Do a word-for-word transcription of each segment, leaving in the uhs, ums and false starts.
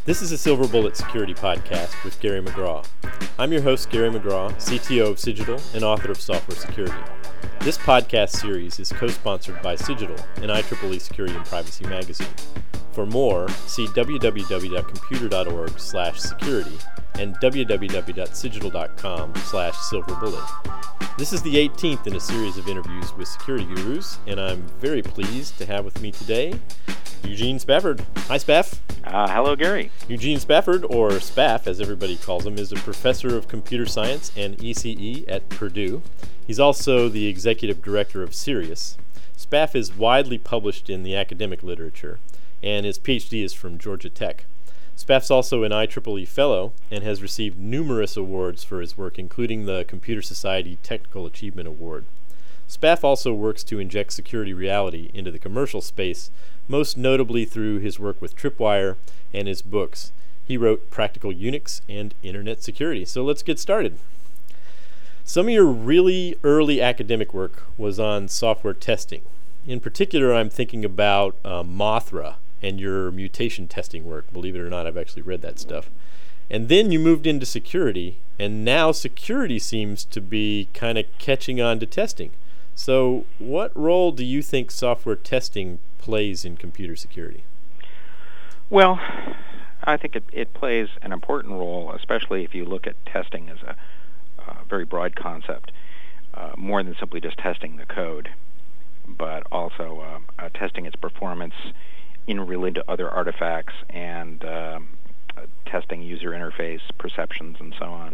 This is a Silver Bullet Security Podcast with Gary McGraw. I'm your host, Gary McGraw, C T O of Cigital and author of Software Security. This podcast series is co-sponsored by Cigital and I triple E Security and Privacy Magazine. For more, see w w w dot computer dot org slash security and w w w dot cigital dot com slash silver bullet. This is the eighteenth in a series of interviews with security gurus, and I'm very pleased to have with me today Eugene Spafford. Hi, Spaff. Uh, hello, Gary. Eugene Spafford, or Spaff as everybody calls him, is a professor of computer science and E C E at Purdue. He's also the executive director of Sirius. Spaff is widely published in the academic literature, and his P H D is from Georgia Tech. Spaff's also an I triple E Fellow and has received numerous awards for his work, including the Computer Society Technical Achievement Award. Spaff also works to inject security reality into the commercial space, most notably through his work with Tripwire and his books. He wrote Practical Unix and Internet Security. So let's get started. Some of your really early academic work was on software testing. In particular, I'm thinking about uh, Mothra and your mutation testing work. Believe it or not, I've actually read that stuff. And then you moved into security, and now security seems to be kind of catching on to testing. So what role do you think software testing plays in computer security? Well, I think it, it plays an important role, especially if you look at testing as a uh, very broad concept, uh, more than simply just testing the code, but also uh, uh, testing its performance in relation to other artifacts and um, uh, testing user interface perceptions and so on.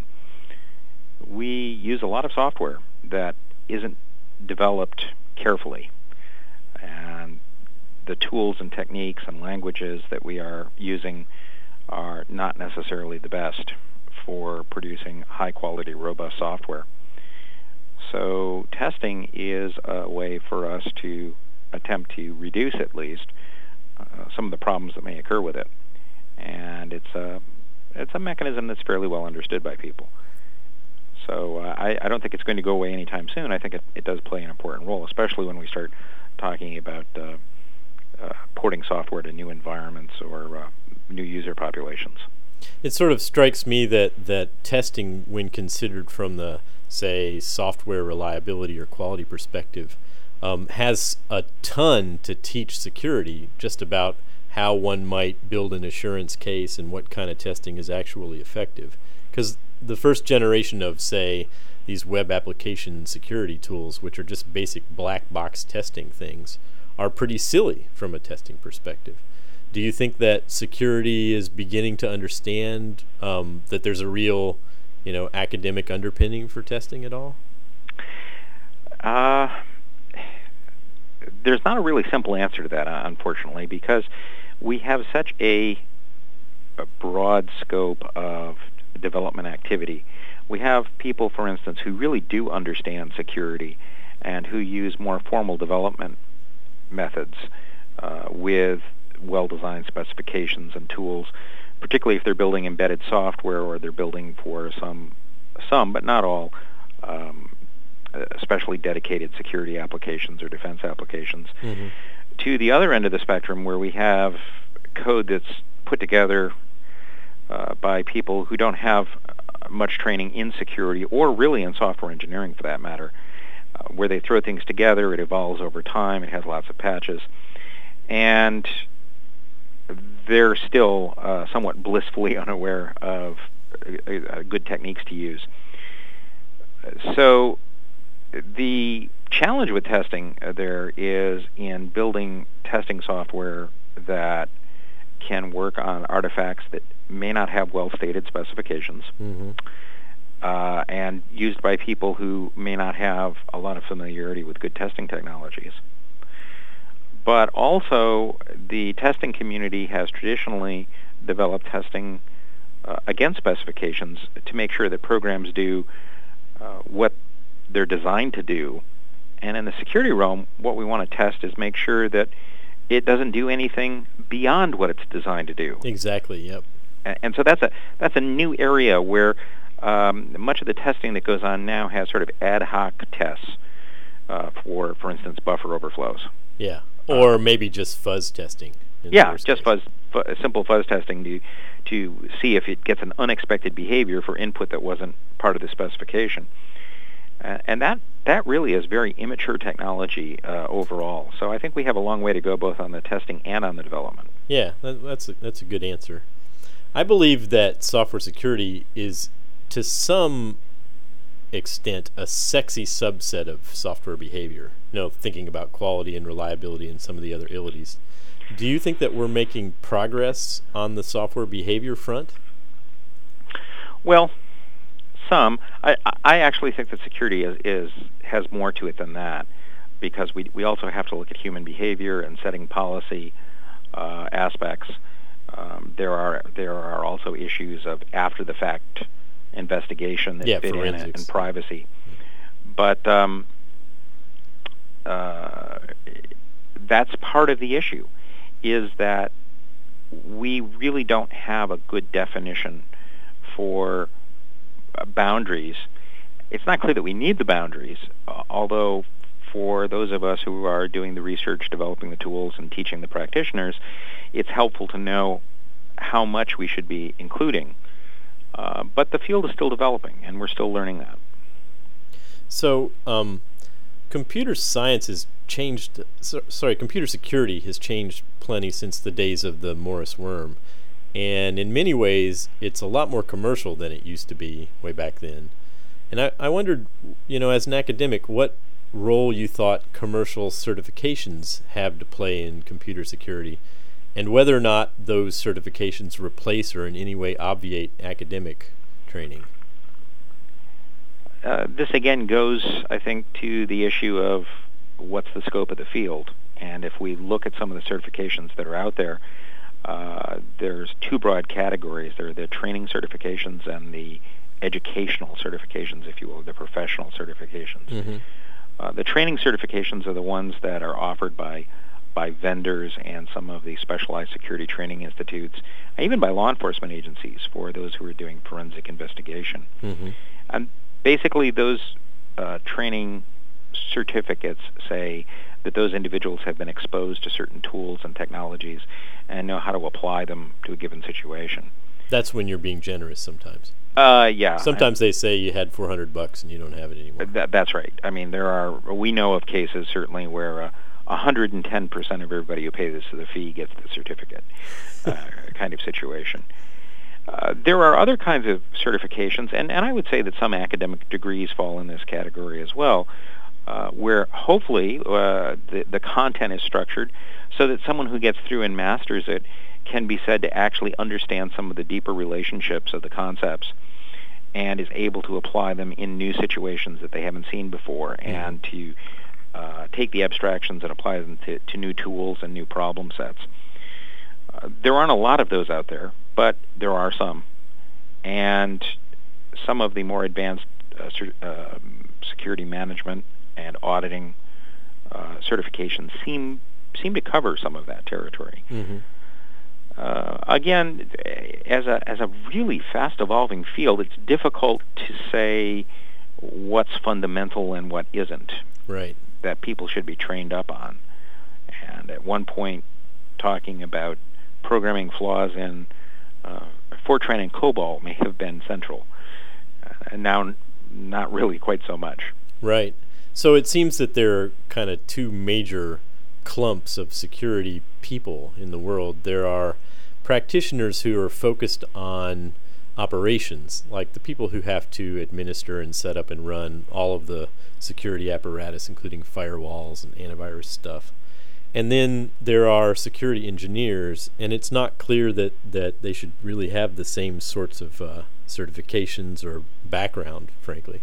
We use a lot of software that isn't developed carefully, and the tools and techniques and languages that we are using are not necessarily the best for producing high-quality, robust software. So testing is a way for us to attempt to reduce, at least, uh, some of the problems that may occur with it. And it's a, it's a mechanism that's fairly well understood by people. So uh, I, I don't think it's going to go away anytime soon. I think it, it does play an important role, especially when we start talking about uh, uh, porting software to new environments or uh, new user populations. It sort of strikes me that, that testing, when considered from the, say, software reliability or quality perspective, um, has a ton to teach security just about how one might build an assurance case and what kind of testing is actually effective. Because the first generation of, say, these web application security tools, which are just basic black box testing things, are pretty silly from a testing perspective. Do you think that security is beginning to understand um, that there's a real, you know, academic underpinning for testing at all? Uh, there's not a really simple answer to that, unfortunately, because we have such a, a broad scope of development activity. We have people, for instance, who really do understand security and who use more formal development methods uh, with well-designed specifications and tools, particularly if they're building embedded software or they're building for some, some but not all, um, especially dedicated security applications or defense applications. Mm-hmm. To the other end of the spectrum, where we have code that's put together Uh, by people who don't have uh, much training in security or really in software engineering for that matter, uh, where they throw things together, it evolves over time, it has lots of patches, and they're still uh, somewhat blissfully unaware of uh, uh, good techniques to use. So the challenge with testing uh, there is in building testing software that can work on artifacts that may not have well-stated specifications, mm-hmm. uh, and used by people who may not have a lot of familiarity with good testing technologies. But also, the testing community has traditionally developed testing uh, against specifications to make sure that programs do uh, what they're designed to do. And in the security realm, what we want to test is make sure that it doesn't do anything beyond what it's designed to do. Exactly, yep. And, and so that's a that's a new area where um, much of the testing that goes on now has sort of ad hoc tests uh, for, for instance, buffer overflows. Yeah, or uh, maybe just fuzz testing. Yeah, just fuzz, fu- simple fuzz testing to to see if it gets an unexpected behavior for input that wasn't part of the specification. Uh, and that, that really is very immature technology uh, overall. So I think we have a long way to go both on the testing and on the development. Yeah, that, that's a, that's a good answer. I believe that software security is, to some extent, a sexy subset of software behavior. You know, thinking about quality and reliability and some of the other ilities. Do you think that we're making progress on the software behavior front? Well, some. I, I actually think that security is, is has more to it than that, because we we also have to look at human behavior and setting policy uh, aspects. Um, there are there are also issues of after the fact investigation that yeah, fit in it, and privacy. But um, uh, that's part of the issue, is that we really don't have a good definition for uh, boundaries. It's not clear that we need the boundaries, uh, although for those of us who are doing the research, developing the tools, and teaching the practitioners, it's helpful to know how much we should be including. Uh, but the field is still developing, and we're still learning that. So, um, computer science has changed, so, sorry, computer security has changed plenty since the days of the Morris worm. And in many ways, it's a lot more commercial than it used to be way back then. And I, I wondered, you know, as an academic, what role you thought commercial certifications have to play in computer security, and whether or not those certifications replace or in any way obviate academic training. Uh, this again goes, I think, to the issue of what's the scope of the field. And if we look at some of the certifications that are out there, uh, there's two broad categories. There are the training certifications and the educational certifications, if you will, the professional certifications. Mm-hmm. Uh, the training certifications are the ones that are offered by by vendors and some of the specialized security training institutes, and even by law enforcement agencies for those who are doing forensic investigation. Mm-hmm. And basically those uh, training certificates say that those individuals have been exposed to certain tools and technologies and know how to apply them to a given situation. That's when you're being generous sometimes. Uh, yeah. Sometimes they say you had four hundred bucks and you don't have it anymore. That, that's right. I mean, there are, we know of cases certainly where uh, one hundred ten percent of everybody who pays the fee gets the certificate uh, kind of situation. Uh, there are other kinds of certifications, and, and I would say that some academic degrees fall in this category as well, uh, where hopefully uh, the, the content is structured so that someone who gets through and masters it can be said to actually understand some of the deeper relationships of the concepts and is able to apply them in new situations that they haven't seen before, mm-hmm. and to uh, take the abstractions and apply them to, to new tools and new problem sets. Uh, there aren't a lot of those out there, but there are some. And some of the more advanced uh, cer- uh, security management and auditing uh, certifications seem seem to cover some of that territory. Mm-hmm. Uh, again, as a as a really fast evolving field, it's difficult to say what's fundamental and what isn't. Right. That people should be trained up on. And at one point, talking about programming flaws in uh, Fortran and COBOL may have been central, uh, and now n- not really quite so much. Right. So it seems that there are kind of two major clumps of security people in the world. There are practitioners who are focused on operations, like the people who have to administer and set up and run all of the security apparatus, including firewalls and antivirus stuff. And then there are security engineers, and it's not clear that, that they should really have the same sorts of uh, certifications or background, frankly.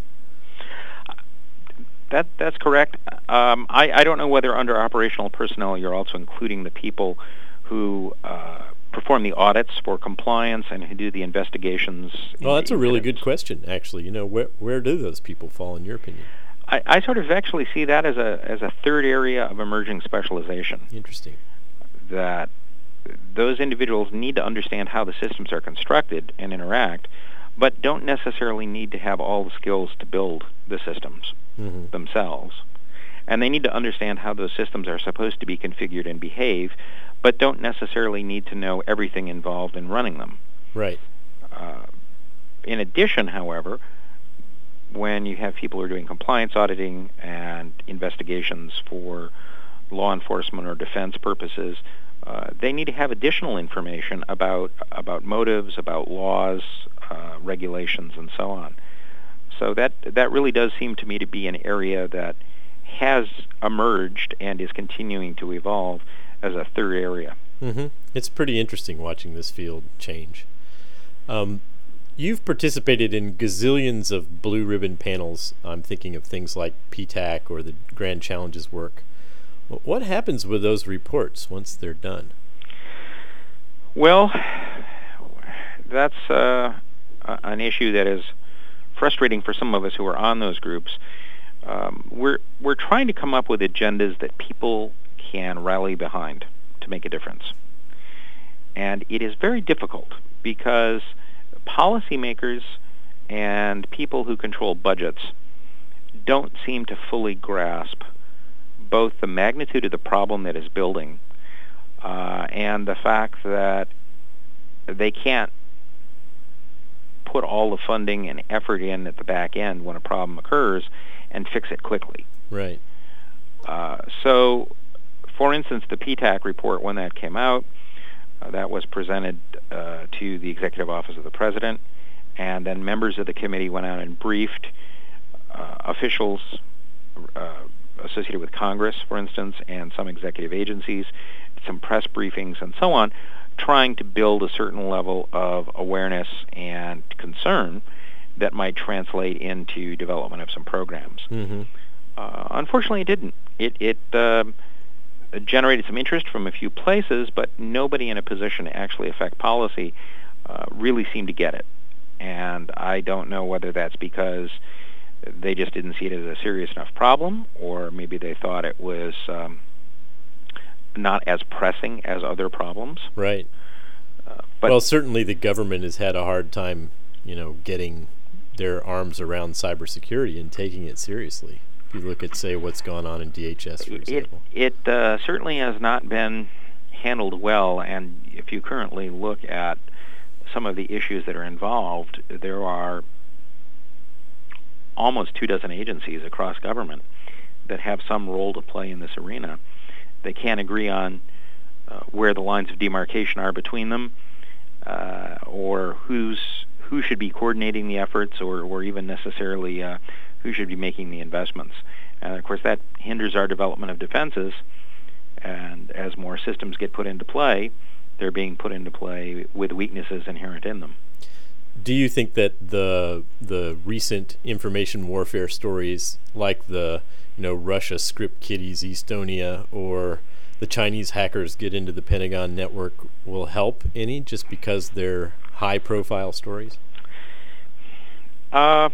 That that's correct. Um, I, I don't know whether under operational personnel you're also including the people who uh, perform the audits for compliance and who do the investigations. Well, that's a really good question, actually. You know, where where do those people fall, in your opinion? I, I sort of actually see that as a as a third area of emerging specialization. Interesting. That those individuals need to understand how the systems are constructed and interact, but don't necessarily need to have all the skills to build the systems mm-hmm. themselves. And they need to understand how those systems are supposed to be configured and behave, but don't necessarily need to know everything involved in running them. Right. Uh, in addition, however, when you have people who are doing compliance auditing and investigations for law enforcement or defense purposes, uh, they need to have additional information about about motives, about laws, uh, regulations, and so on. So that that really does seem to me to be an area that has emerged and is continuing to evolve as a third area. Mm-hmm. It's pretty interesting watching this field change. Um, you've participated in gazillions of blue ribbon panels. I'm thinking of things like P TAC or the Grand Challenges work. What happens with those reports once they're done? Well, that's uh, an issue that is frustrating for some of us who are on those groups. Um, we're we're trying to come up with agendas that people can rally behind to make a difference. And it is very difficult because policymakers and people who control budgets don't seem to fully grasp both the magnitude of the problem that is building uh, and the fact that they can't put all the funding and effort in at the back end when a problem occurs and fix it quickly. Right. Uh, so, for instance, the P TAC report, when that came out, uh, that was presented uh, to the Executive Office of the President, and then members of the committee went out and briefed uh, officials uh, associated with Congress, for instance, and some executive agencies, some press briefings, and so on, trying to build a certain level of awareness and concern that might translate into development of some programs. Mm-hmm. Uh, unfortunately, it didn't. It, it uh, generated some interest from a few places, but nobody in a position to actually affect policy uh, really seemed to get it. And I don't know whether that's because they just didn't see it as a serious enough problem, or maybe they thought it was um, not as pressing as other problems. Right. Uh, but well, certainly the government has had a hard time, you know, getting their arms around cybersecurity and taking it seriously. If you look at, say, what's gone on in D H S, for example. It, it uh, certainly has not been handled well, and if you currently look at some of the issues that are involved, there are almost two dozen agencies across government that have some role to play in this arena. They can't agree on uh, where the lines of demarcation are between them, uh, or who's who should be coordinating the efforts, or, or even necessarily uh, who should be making the investments. And of course that hinders our development of defenses, and as more systems get put into play, they're being put into play with weaknesses inherent in them. Do you think that the the recent information warfare stories, like the you know Russia script kiddies Estonia, or the Chinese hackers get into the Pentagon network, will help any, just because they're high-profile stories? Uh,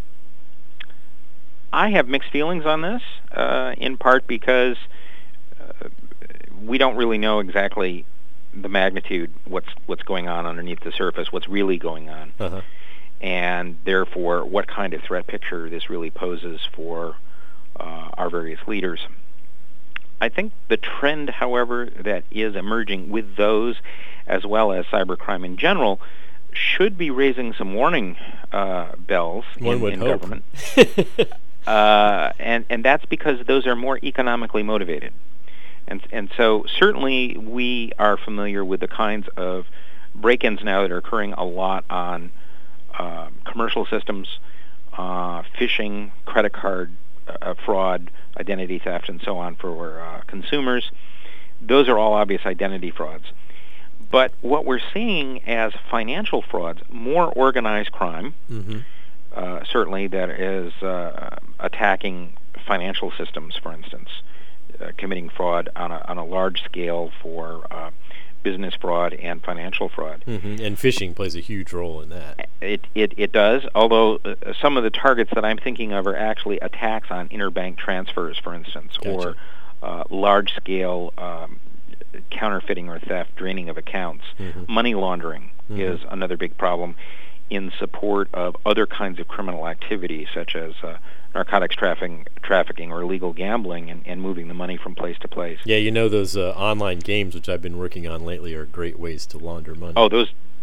I have mixed feelings on this, uh, in part because uh, we don't really know exactly the magnitude, what's what's going on underneath the surface, what's really going on, uh-huh. and therefore what kind of threat picture this really poses for uh, our various leaders. I think the trend, however, that is emerging with those, as well as cybercrime in general, should be raising some warning uh, bells One in, would in hope. government. uh, and, and that's because those are more economically motivated. And, and so certainly we are familiar with the kinds of break-ins now that are occurring a lot on uh, commercial systems, uh, phishing, credit card uh, fraud, identity theft, and so on for uh, consumers. Those are all obvious identity frauds. But what we're seeing as financial frauds, more organized crime, mm-hmm. uh, certainly that is uh, attacking financial systems, for instance, uh, committing fraud on a, on a large scale for uh, business fraud and financial fraud. Mm-hmm. And phishing plays a huge role in that. It it, it does, although uh, some of the targets that I'm thinking of are actually attacks on interbank transfers, for instance, Gotcha. or uh, large-scale um, counterfeiting or theft, draining of accounts. Mm-hmm. Money laundering mm-hmm. is another big problem in support of other kinds of criminal activity, such as uh, narcotics trafficking, trafficking or illegal gambling, and, and moving the money from place to place. Yeah, you know, those uh, online games, which I've been working on lately, are great ways to launder money. Oh, those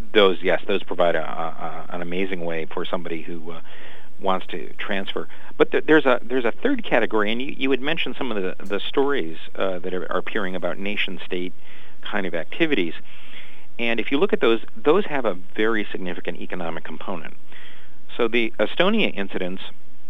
those, yes, those provide a, a, an amazing way for somebody who uh, wants to transfer. But th- there's a there's a third category, and you, you had mentioned some of the, the stories uh, that are, are appearing about nation-state kind of activities. And if you look at those, those have a very significant economic component. So the Estonia incidents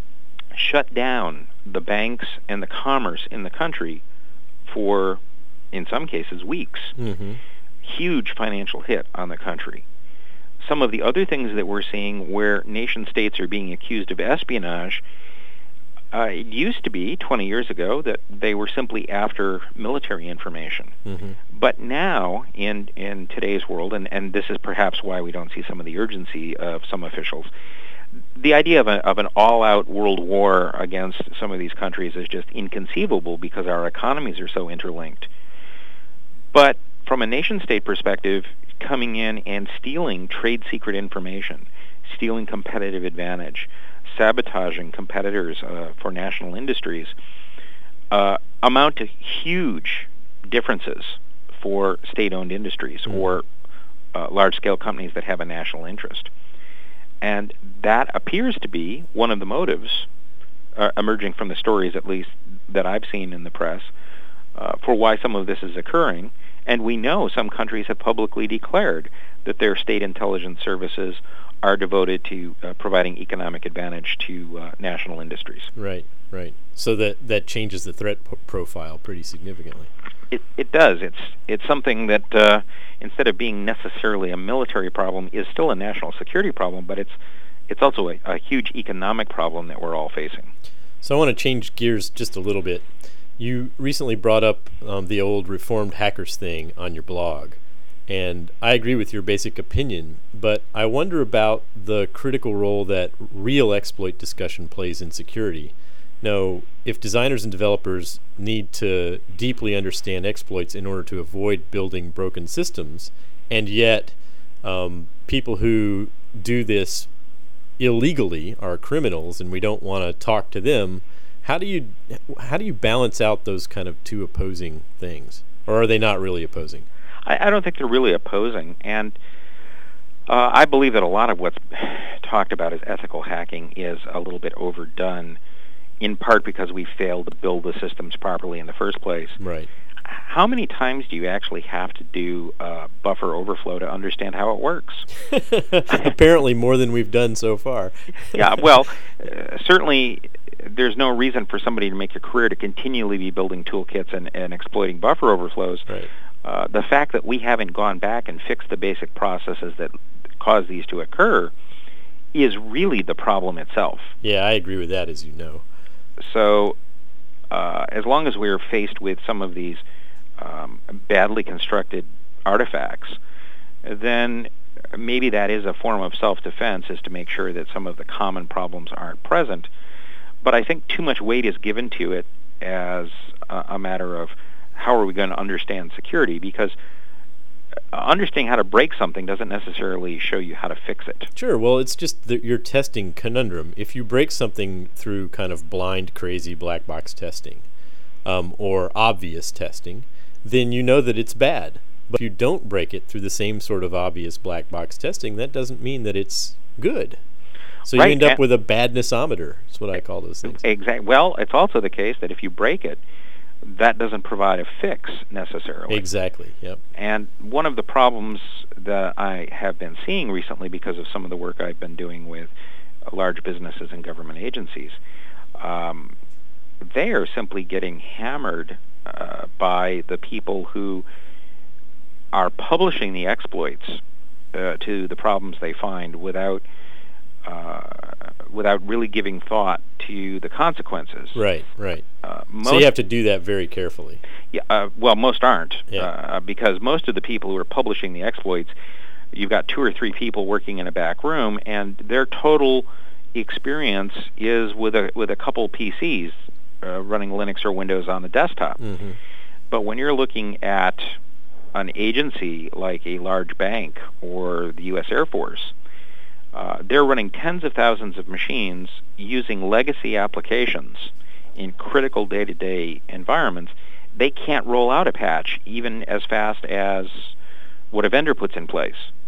shut down the banks and the commerce in the country for, in some cases, weeks. Mm-hmm. Huge financial hit on the country. Some of the other things that we're seeing where nation-states are being accused of espionage, uh, it used to be twenty years ago that they were simply after military information. Mm-hmm. But now, in, in today's world, and, and this is perhaps why we don't see some of the urgency of some officials, the idea of, a, of an all-out world war against some of these countries is just inconceivable because our economies are so interlinked. But from a nation-state perspective, coming in and stealing trade secret information, stealing competitive advantage, sabotaging competitors uh, for national industries, uh, amount to huge differences for state-owned industries mm. or uh, large-scale companies that have a national interest. And that appears to be one of the motives, uh, emerging from the stories at least that I've seen in the press, uh, for why some of this is occurring. And we know some countries have publicly declared that their state intelligence services are devoted to uh, providing economic advantage to uh, national industries. Right, right. So that, that changes the threat p- profile pretty significantly. It it does. It's it's something that uh, instead of being necessarily a military problem, is still a national security problem, but it's it's also a, a huge economic problem that we're all facing. So I want to change gears just a little bit. You recently brought up um, the old reformed hackers thing on your blog, and I agree with your basic opinion, but I wonder about the critical role that real exploit discussion plays in security. Now, if designers and developers need to deeply understand exploits in order to avoid building broken systems, and yet um, people who do this illegally are criminals and we don't want to talk to them, how do you how do you balance out those kind of two opposing things? Or are they not really opposing? I, I don't think they're really opposing, and uh, I believe that a lot of what's talked about as ethical hacking is a little bit overdone, in part because we failed to build the systems properly in the first place. Right. How many times do you actually have to do uh, buffer overflow to understand how it works? Apparently more than we've done so far. Yeah, well, uh, certainly there's no reason for somebody to make a career to continually be building toolkits and, and exploiting buffer overflows. Right. Uh, the fact that we haven't gone back and fixed the basic processes that cause these to occur is really the problem itself. Yeah, I agree with that, as you know. So uh, as long as we're faced with some of these um, badly constructed artifacts, then maybe that is a form of self-defense, is to make sure that some of the common problems aren't present. But I think too much weight is given to it as a, a matter of how are we going to understand security, because understanding how to break something doesn't necessarily show you how to fix it. Sure. Well, it's just the, your testing conundrum. If you break something through kind of blind, crazy black box testing um, or obvious testing, then you know that it's bad. But if you don't break it through the same sort of obvious black box testing, that doesn't mean that it's good. So right. you end up and with a badnessometer. That's what I call those things. Exactly. Well, it's also the case that if you break it, that doesn't provide a fix necessarily. Exactly, yep. And one of the problems that I have been seeing recently, because of some of the work I've been doing with uh, large businesses and government agencies, um, they are simply getting hammered uh, by the people who are publishing the exploits uh, to the problems they find without uh, without really giving thought to the consequences. Right, right. Uh, most, so you have to do that very carefully. Yeah. Uh, well, most aren't, yeah. uh, because most of the people who are publishing the exploits, you've got two or three people working in a back room, and their total experience is with a with a couple P Cs uh, running Linux or Windows on the desktop. Mm-hmm. But when you're looking at an agency like a large bank or the U S Air Force, uh, they're running tens of thousands of machines using legacy applications in critical day-to-day environments. They can't roll out a patch even as fast as what a vendor puts in place.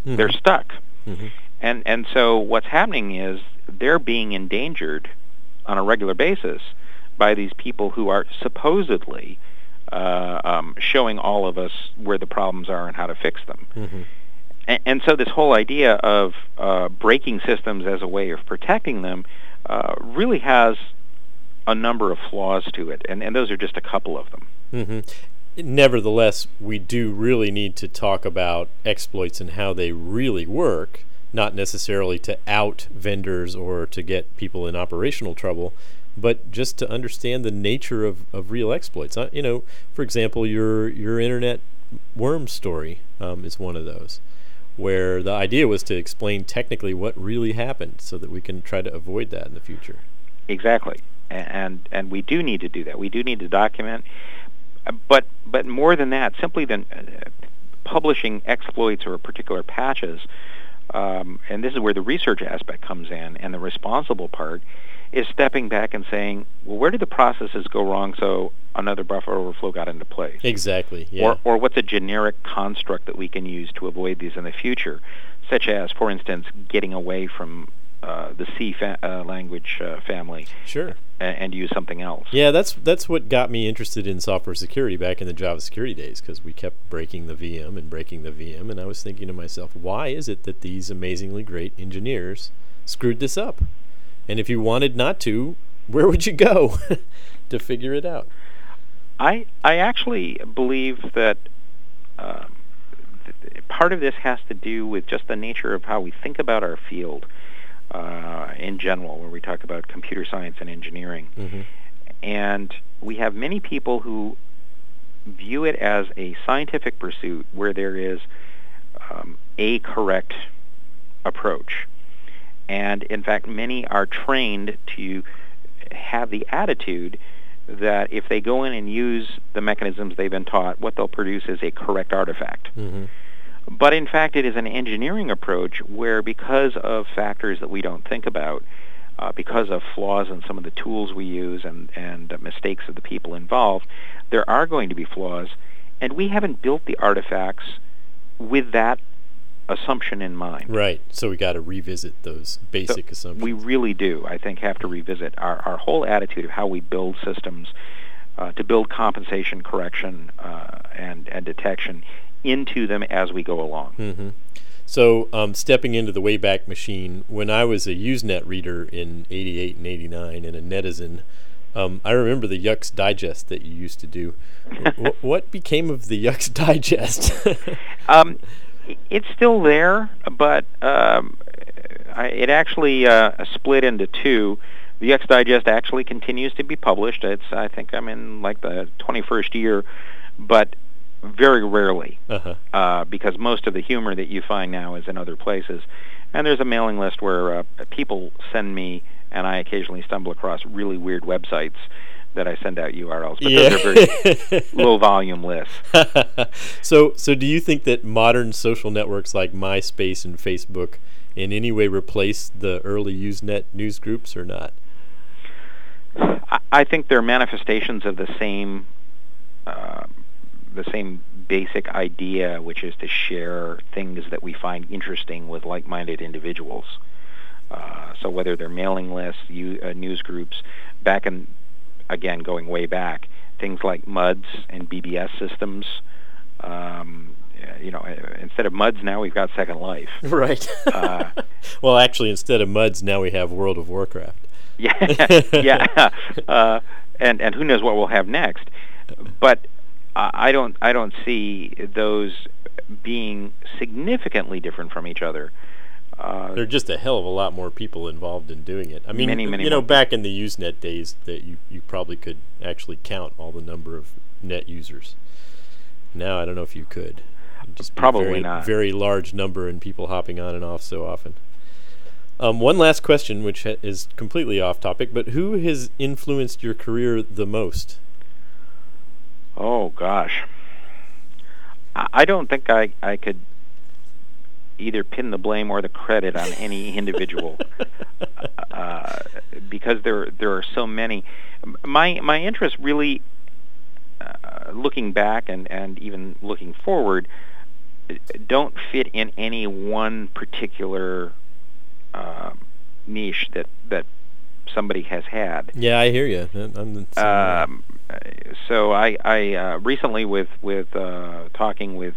Mm-hmm. They're stuck. Mm-hmm. And and so what's happening is they're being endangered on a regular basis by these people who are supposedly uh, um, showing all of us where the problems are and how to fix them. Mm-hmm. And, and so this whole idea of uh, breaking systems as a way of protecting them uh, really has a number of flaws to it, and, and those are just a couple of them. Mm-hmm. Nevertheless, we do really need to talk about exploits and how they really work, not necessarily to out vendors or to get people in operational trouble, but just to understand the nature of, of real exploits. Uh, you know, for example, your your internet worm story um, is one of those, where the idea was to explain technically what really happened so that we can try to avoid that in the future. Exactly. And and we do need to do that. We do need to document. But but more than that, simply than uh, publishing exploits or particular patches, um, and this is where the research aspect comes in, and the responsible part is stepping back and saying, well, where did the processes go wrong so another buffer overflow got into place? Exactly, yeah. Or, or what's a generic construct that we can use to avoid these in the future, such as, for instance, getting away from uh, the C fa- uh, language uh, family. Sure. And use something else. Yeah, that's that's what got me interested in software security back in the Java security days, because we kept breaking the V M and breaking the V M, and I was thinking to myself, why is it that these amazingly great engineers screwed this up? And if you wanted not to, where would you go to figure it out? I I actually believe that um, th- part of this has to do with just the nature of how we think about our field. Uh, in general, where we talk about computer science and engineering. Mm-hmm. And we have many people who view it as a scientific pursuit where there is um, a correct approach. And in fact, many are trained to have the attitude that if they go in and use the mechanisms they've been taught, what they'll produce is a correct artifact. Mm-hmm. But in fact, it is an engineering approach where, because of factors that we don't think about, uh, because of flaws in some of the tools we use and, and uh, mistakes of the people involved, there are going to be flaws, and we haven't built the artifacts with that assumption in mind. Right, so we got to revisit those basic so assumptions. We really do, I think, have to revisit our, our whole attitude of how we build systems uh, to build compensation, correction, uh, and, and detection into them as we go along. Mm-hmm. So um, stepping into the Wayback Machine, when I was a Usenet reader in eighty-eight and eighty-nine and a netizen, um, I remember the Yux Digest that you used to do. w- what became of the Yux Digest? um, it's still there, but um, I, it actually uh, split into two. The Yux Digest actually continues to be published. It's I think I'm in like the twenty-first year, but very rarely, uh-huh. uh, because most of the humor that you find now is in other places. And there's a mailing list where uh, people send me, and I occasionally stumble across really weird websites that I send out U R Ls. But yeah. those are very low-volume lists. so, so do you think that modern social networks like MySpace and Facebook in any way replace the early Usenet news groups or not? I, I think they're manifestations of the same... Uh, the same basic idea, which is to share things that we find interesting with like-minded individuals. Uh, so whether they're mailing lists, you, uh, news groups, back in, again, going way back, things like M U Ds and B B S systems. Um, you know, instead of M U Ds now we've got Second Life. Right. uh, well, actually, instead of M U Ds now we have World of Warcraft. Yeah, yeah. Uh, and and who knows what we'll have next? But I don't I don't see those being significantly different from each other. Uh, there are just a hell of a lot more people involved in doing it. I mean, many, many you know, more. Back in the Usenet days, that you, you probably could actually count all the number of net users. Now, I don't know if you could. It'd just be probably very, not. Very large number and people hopping on and off so often. Um, one last question, which ha- is completely off topic, but who has influenced your career the most? Oh, gosh. I don't think I, I could either pin the blame or the credit on any individual uh, because there there are so many. My my interest really, uh, looking back and, and even looking forward, don't fit in any one particular uh, niche that that somebody has had. Yeah, I hear you. I'm the um, so I, I uh, recently, with with uh, talking with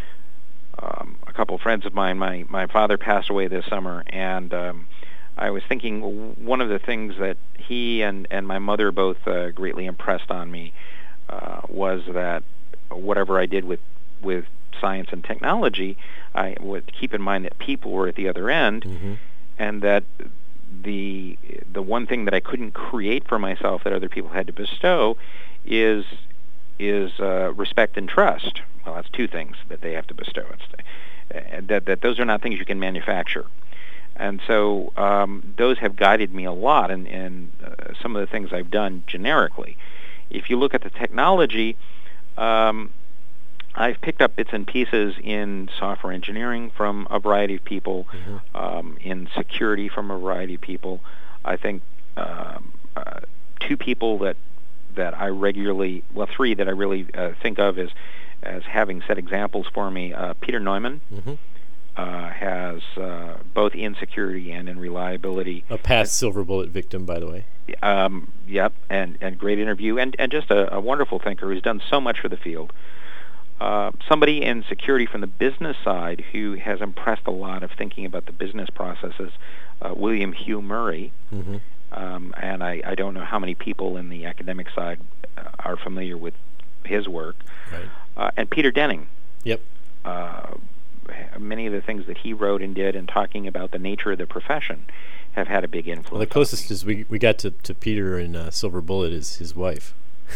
um, a couple of friends of mine, my my father passed away this summer, and um, I was thinking one of the things that he and and my mother both uh, greatly impressed on me uh, was that whatever I did with with science and technology, I would keep in mind that people were at the other end, mm-hmm. and that the the one thing that I couldn't create for myself that other people had to bestow is is uh, respect and trust. Well, that's two things that they have to bestow. It's, uh, that that those are not things you can manufacture, and so um, those have guided me a lot in, in uh, some of the things I've done generically. If you look at the technology, um, I've picked up bits and pieces in software engineering from a variety of people, mm-hmm. um, in security from a variety of people. I think um, uh, two people that that I regularly, well, three that I really uh, think of as as having set examples for me. Uh, Peter Neumann mm-hmm. uh, has uh, both in security and in reliability. A past Silver Bullet victim, by the way. Um, yep, and, and great interview, and, and just a, a wonderful thinker who's done so much for the field. Uh, somebody in security from the business side who has impressed a lot of thinking about the business processes, uh, William Hugh Murray. Mm-hmm. Um, and I, I don't know how many people in the academic side uh, are familiar with his work. Right. Uh, and Peter Denning. Yep. Uh, many of the things that he wrote and did in talking about the nature of the profession have had a big influence. Well, the closest is we we got to, to Peter in uh, Silver Bullet is his wife.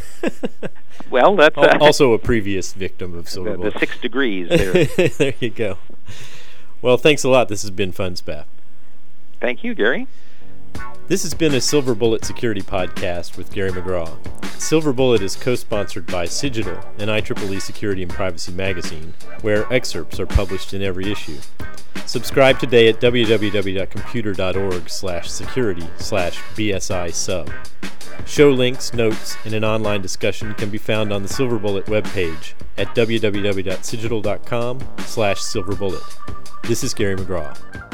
Well, that's uh, also a previous victim of Silver the, Bullet. the six degrees there. There you go. Well, thanks a lot. This has been fun, Spaff. Thank you, Gary. This has been a Silver Bullet Security Podcast with Gary McGraw. Silver Bullet is co-sponsored by Cigital and I triple E Security and Privacy Magazine, where excerpts are published in every issue. Subscribe today at www.computer.org slash security slash BSI sub. Show links, notes, and an online discussion can be found on the Silver Bullet webpage at www.cigital.com slash silverbullet. This is Gary McGraw.